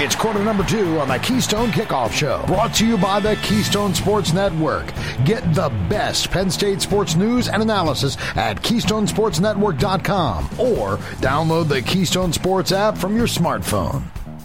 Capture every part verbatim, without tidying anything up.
It's quarter number two on the Keystone Kickoff Show, brought to you by the Keystone Sports Network. Get the best Penn State sports news and analysis at keystone sports network dot com or download the Keystone Sports app from your smartphone.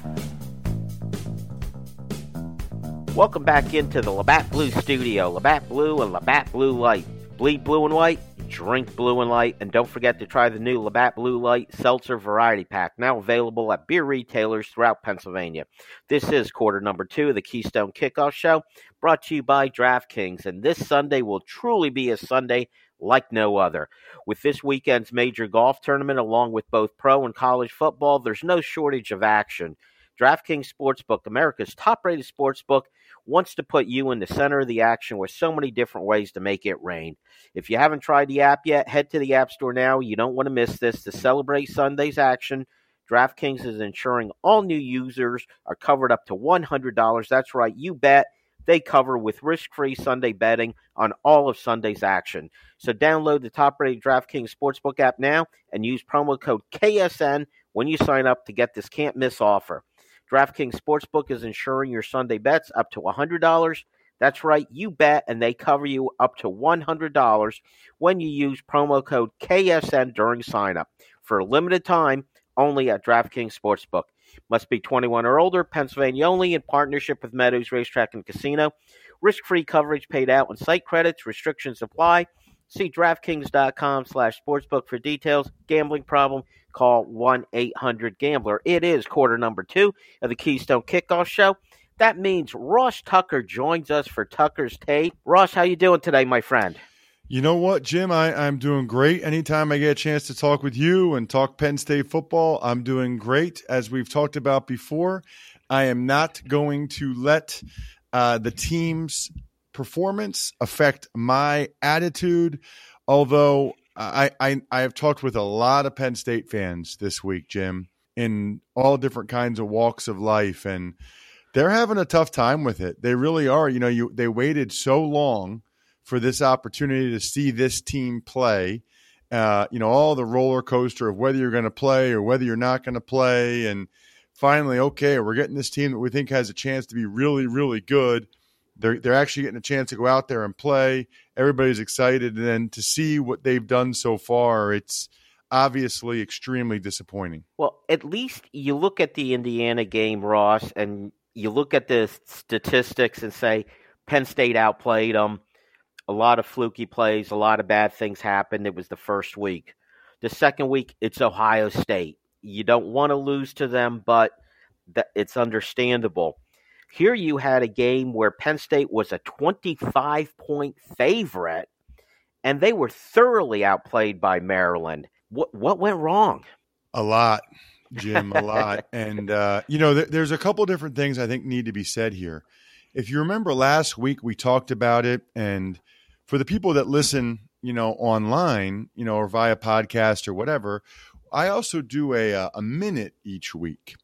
Welcome back into the Labatt Blue studio. Labatt Blue and Labatt Blue Light. Bleed blue and white, drink blue and light, and don't forget to try the new Labatt Blue Light Seltzer Variety Pack, now available at beer retailers throughout Pennsylvania. This is quarter number two of the Keystone Kickoff Show, brought to you by DraftKings, and this Sunday will truly be a Sunday like no other. With this weekend's major golf tournament, along with both pro and college football, there's no shortage of action. DraftKings Sportsbook, America's top-rated sportsbook, wants to put you in the center of the action with so many different ways to make it rain. If you haven't tried the app yet, head to the App Store now. You don't want to miss this. To celebrate Sunday's action, DraftKings is ensuring all new users are covered up to one hundred dollars. That's right, you bet. They cover with risk-free Sunday betting on all of Sunday's action. So download the top-rated DraftKings Sportsbook app now and use promo code K S N when you sign up to get this can't-miss offer. DraftKings Sportsbook is insuring your Sunday bets up to one hundred dollars. That's right, you bet, and they cover you up to one hundred dollars when you use promo code K S N during sign-up. For a limited time, only at DraftKings Sportsbook. Must be twenty-one or older, Pennsylvania only, in partnership with Meadows Racetrack and Casino. Risk-free coverage paid out on site credits. Restrictions apply. See DraftKings.com slash sportsbook for details. Gambling problem? Call one eight hundred gambler. It is quarter number two of the Keystone Kickoff Show. That means Ross Tucker joins us for Tucker's Tape. Ross, how you doing today, my friend? You know what, Jim? I, I'm doing great. Anytime I get a chance to talk with you and talk Penn State football, I'm doing great. As we've talked about before, I am not going to let uh, the team's performance affect my attitude, although I, I I have talked with a lot of Penn State fans this week, Jim, in all different kinds of walks of life, and they're having a tough time with it. They really are. You know, you they waited so long for this opportunity to see this team play. Uh, you know, all the roller coaster of whether you're going to play or whether you're not going to play, and finally, okay, we're getting this team that we think has a chance to be really, really good. They're they're actually getting a chance to go out there and play. Everybody's excited, and then to see what they've done so far, it's obviously extremely disappointing. Well, at least you look at the Indiana game, Ross, and you look at the statistics and say Penn State outplayed them. A lot of fluky plays, a lot of bad things happened. It was the first week. The second week, it's Ohio State. You don't want to lose to them, but that, it's understandable. Here you had a game where Penn State was a twenty-five point favorite, and they were thoroughly outplayed by Maryland. What what went wrong? A lot, Jim, a lot. And, uh, you know, th- there's a couple different things I think need to be said here. If you remember last week, we talked about it, and for the people that listen, you know, online, you know, or via podcast or whatever, I also do a, a minute each week.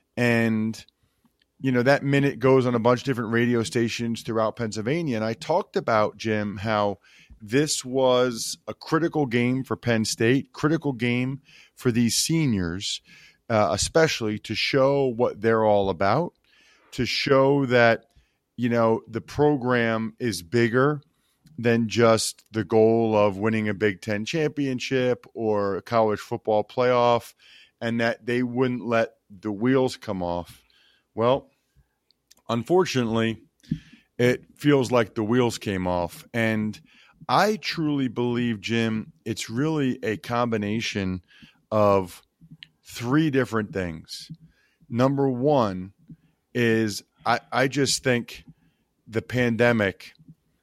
And you know, that minute goes on a bunch of different radio stations throughout Pennsylvania. And I talked about, Jim, how this was a critical game for Penn State, critical game for these seniors, uh, especially to show what they're all about, to show that, you know, the program is bigger than just the goal of winning a Big Ten championship or a college football playoff, and that they wouldn't let the wheels come off. Well, unfortunately, it feels like the wheels came off. And I truly believe, Jim, it's really a combination of three different things. Number one is I, I just think the pandemic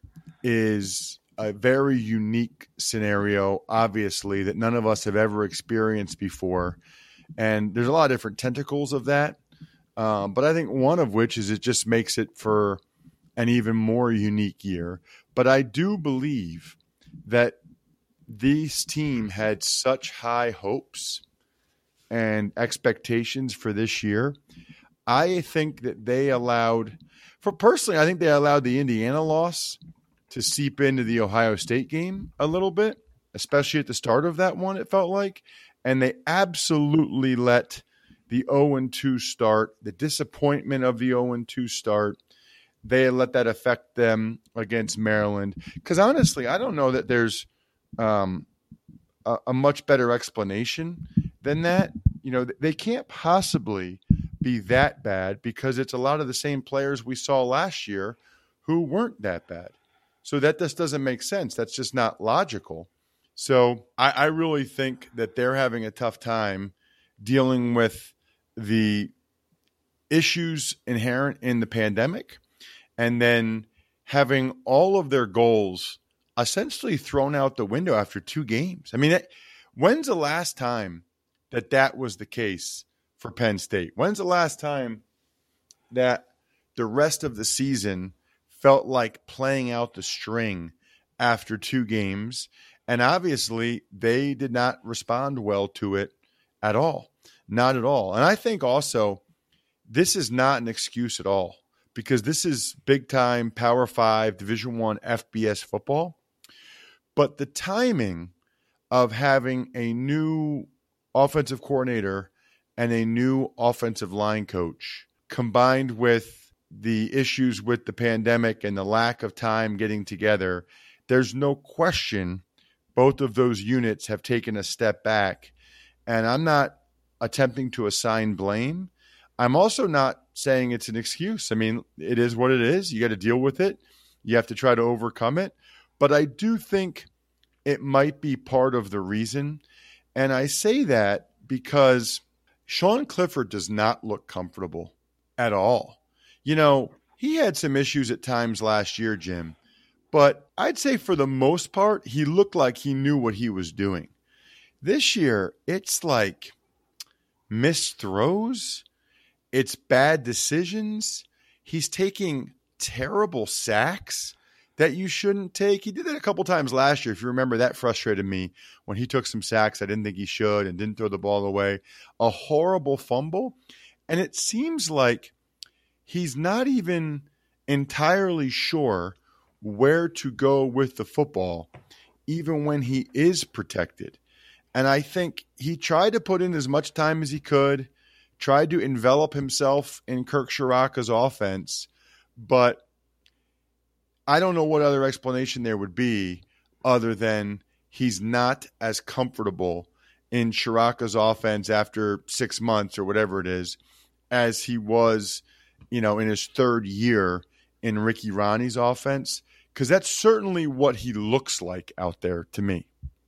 is a very unique scenario, obviously, that none of us have ever experienced before. And there's a lot of different tentacles of that. Um, but I think one of which is it just makes it for an even more unique year. But I do believe that this team had such high hopes and expectations for this year. I think that they allowed, for personally, I think they allowed the Indiana loss to seep into the Ohio State game a little bit, especially at the start of that one, it felt like. And they absolutely let the oh and two start, the disappointment of the oh and two start. They let that affect them against Maryland. Because honestly, I don't know that there's um, a, a much better explanation than that. You know, they can't possibly be that bad because it's a lot of the same players we saw last year who weren't that bad. So that just doesn't make sense. That's just not logical. So I, I really think that they're having a tough time dealing with the issues inherent in the pandemic and then having all of their goals essentially thrown out the window after two games. I mean, it, when's the last time that that was the case for Penn State? When's the last time that the rest of the season felt like playing out the string after two games? And obviously, they did not respond well to it at all. Not at all. And I think also this is not an excuse at all because this is big-time Power Five, Division One F B S football. But the timing of having a new offensive coordinator and a new offensive line coach combined with the issues with the pandemic and the lack of time getting together, there's no question both of those units have taken a step back. And I'm not attempting to assign blame. I'm also not saying it's an excuse. I mean, it is what it is. You got to deal with it. You have to try to overcome it. But I do think it might be part of the reason. And I say that because Sean Clifford does not look comfortable at all. You know, he had some issues at times last year, Jim, but I'd say for the most part, he looked like he knew what he was doing. This year, it's like missed throws. It's bad decisions. He's taking terrible sacks that you shouldn't take. He did that a couple times last year. If you remember, that frustrated me when he took some sacks I didn't think he should and didn't throw the ball away. A horrible fumble. And it seems like he's not even entirely sure where to go with the football, even when he is protected. And I think he tried to put in as much time as he could, tried to envelop himself in Kirk Ciarrocca's offense, but I don't know what other explanation there would be other than he's not as comfortable in Ciarrocca's offense after six months or whatever it is as he was, you know, in his third year in Ricky Ronnie's offense, because that's certainly what he looks like out there to me.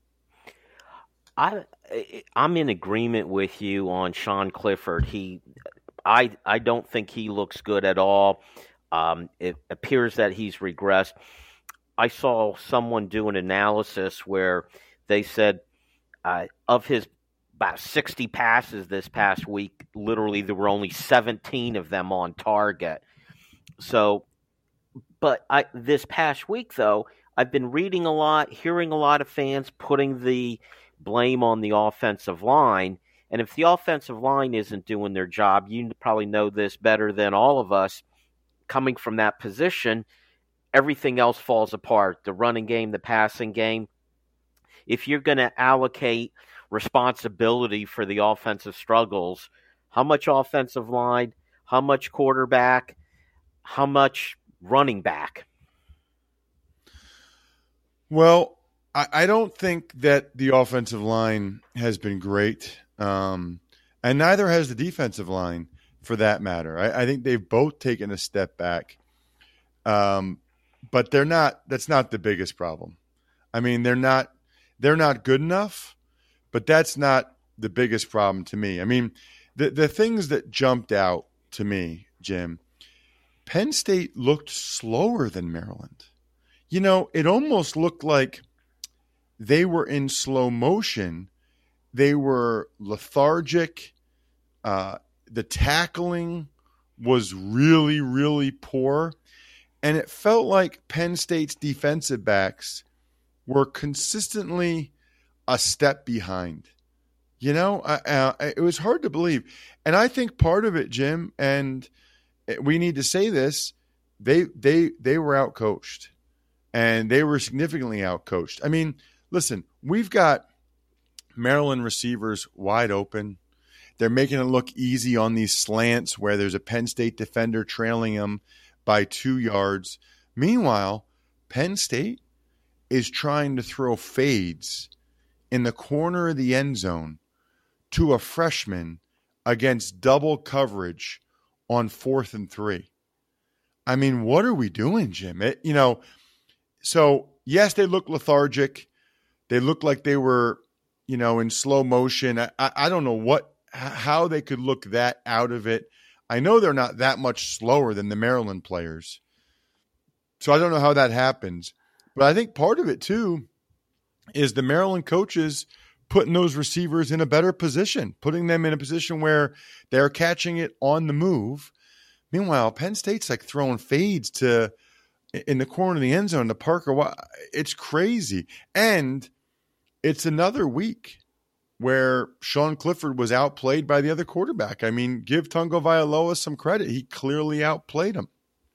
I I'm in agreement with you on Sean Clifford. He, I I don't think he looks good at all. Um, it appears that he's regressed. I saw someone do an analysis where they said uh, of his about sixty passes this past week, literally there were only seventeen of them on target. So, but I, this past week, though, I've been reading a lot, hearing a lot of fans putting the blame on the offensive line. And if the offensive line isn't doing their job, you probably know this better than all of us, coming from that position, everything else falls apart. The running game, the passing game. If you're going to allocate responsibility for the offensive struggles, how much offensive line, how much quarterback, how much running back? Well, I, I don't think that the offensive line has been great, um, and neither has the defensive line for that matter. I, I think they've both taken a step back, um, but they're not. That's not the biggest problem. I mean, they're not. They're not good enough, but that's not the biggest problem to me. I mean, the the things that jumped out to me, Jim, Penn State looked slower than Maryland. You know, it almost looked like they were in slow motion. They were lethargic. Uh, the tackling was really, really poor. And it felt like Penn State's defensive backs were consistently a step behind. You know, uh, it was hard to believe. And I think part of it, Jim, and we need to say this, they they they were outcoached. And they were significantly outcoached. I mean, listen, we've got Maryland receivers wide open. They're making it look easy on these slants where there's a Penn State defender trailing them by two yards. Meanwhile, Penn State is trying to throw fades in the corner of the end zone to a freshman against double coverage on fourth and three. I mean, what are we doing, Jim? It, you know, so yes, they look lethargic. They look like they were, you know, in slow motion. I, I don't know what, how they could look that out of it. I know they're not that much slower than the Maryland players. So I don't know how that happens. But I think part of it, too, is the Maryland coaches putting those receivers in a better position, putting them in a position where they're catching it on the move. Meanwhile, Penn State's like throwing fades to in the corner of the end zone to Parker. It's crazy. And it's another week where Sean Clifford was outplayed by the other quarterback. I mean, give Tungo Vailoa some credit. He clearly outplayed him.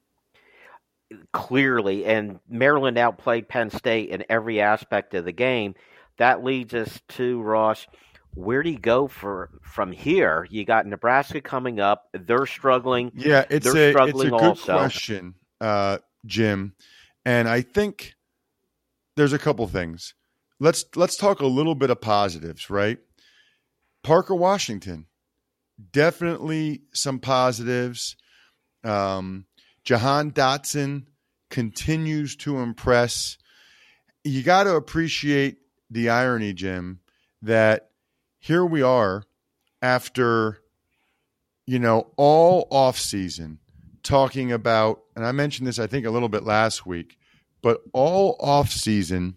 Clearly, and Maryland outplayed Penn State in every aspect of the game. That leads us to, Ross, where do you go for from here? You got Nebraska coming up. They're struggling. Yeah, it's They're a, struggling it's a good also. question, uh, Jim. And I think there's a couple things. Let's let's talk a little bit of positives, right? Parker Washington, definitely some positives. Um, Jahan Dotson continues to impress. You got to appreciate the irony, Jim, that here we are after, you know, all offseason talking about, and I mentioned this, I think, a little bit last week, but all offseason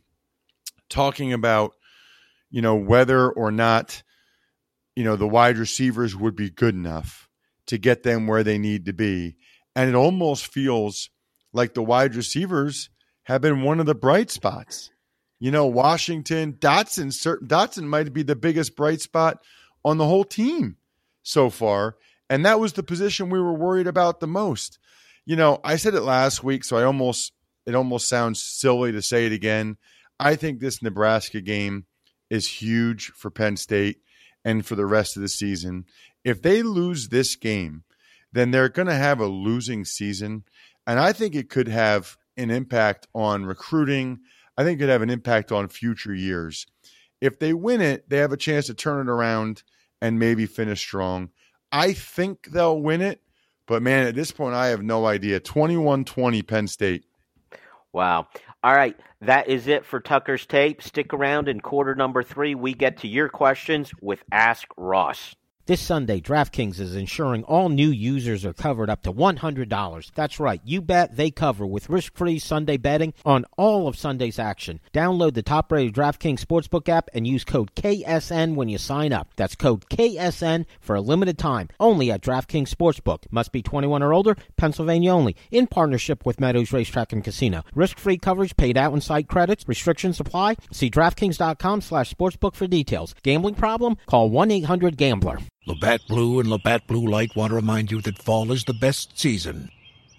talking about, you know, whether or not, you know, the wide receivers would be good enough to get them where they need to be. And it almost feels like the wide receivers have been one of the bright spots. You know, Washington, Dotson, Dotson might be the biggest bright spot on the whole team so far. And that was the position we were worried about the most. You know, I said it last week, so I almost, it almost sounds silly to say it again. I think this Nebraska game is huge for Penn State and for the rest of the season. If they lose this game, then they're going to have a losing season. And I think it could have an impact on recruiting. I think it could have an impact on future years. If they win it, they have a chance to turn it around and maybe finish strong. I think they'll win it, but man, at this point, I have no idea. twenty-one twenty Penn State. Wow. All right. That is it for Tucker's Tape. Stick around in quarter number three. We get to your questions with Ask Ross. This Sunday, DraftKings is ensuring all new users are covered up to one hundred dollars. That's right, you bet, they cover with risk-free Sunday betting on all of Sunday's action. Download the top-rated DraftKings Sportsbook app and use code K S N when you sign up. That's code K S N for a limited time, only at DraftKings Sportsbook. Must be twenty-one or older, Pennsylvania only, in partnership with Meadows Racetrack and Casino. Risk-free coverage paid out in site credits. Restrictions apply. See DraftKings.com slash sportsbook for details. Gambling problem? Call one eight hundred gambler. Labatt Blue and Labatt Blue Light want to remind you that fall is the best season.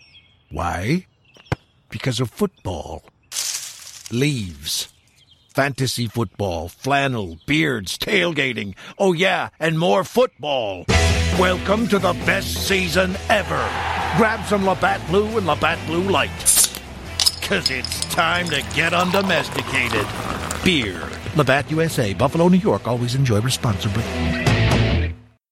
Why? Because of football. Leaves. Fantasy football, flannel, beards, tailgating. Oh yeah, and more football. Welcome to the best season ever. Grab some Labatt Blue and Labatt Blue Light. Cause it's time to get undomesticated. Beer. Labatt U S A, Buffalo, New York. Always enjoy responsibly.